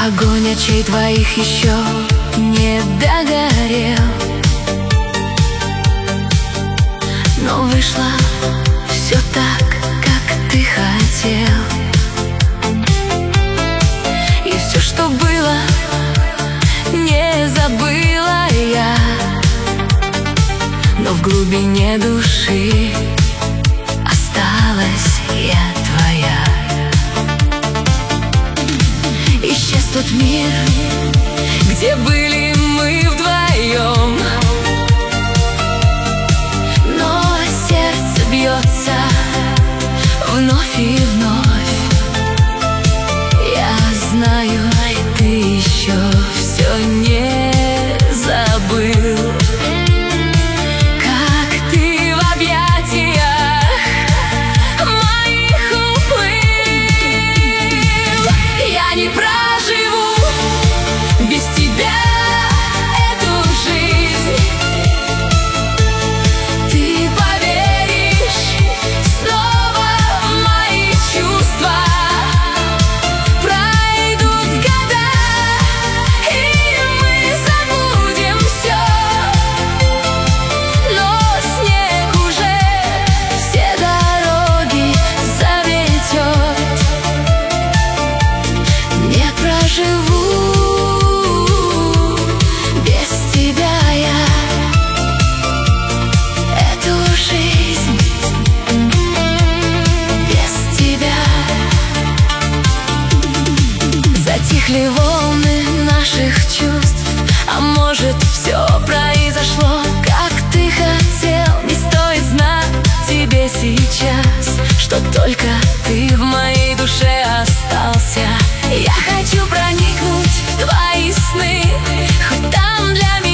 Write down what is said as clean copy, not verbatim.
Огонь очей твоих еще не догорел, но вышло все так, как ты хотел. И все, что было, не забыла я, но в глубине души осталась я твоя. Исчез тот мир, где были мы вдвоем, но сердце бьется вновь и вновь. Я знаю, ты еще все не забыл, как ты в объятиях моих уплыл. Я не проживу без тебя эту жизнь. Ты поверишь снова в мои чувства. Пройдут года, и мы забудем все, но снег уже все дороги заметет. Не проживу без тебя я эту жизнь, без тебя. Затихли волны наших чувств, а может, все произошло, как ты хотел. Не стоит знать тебе сейчас, что только ты в моей душе остался. Я хочу проникнуть в твои сны, хоть там для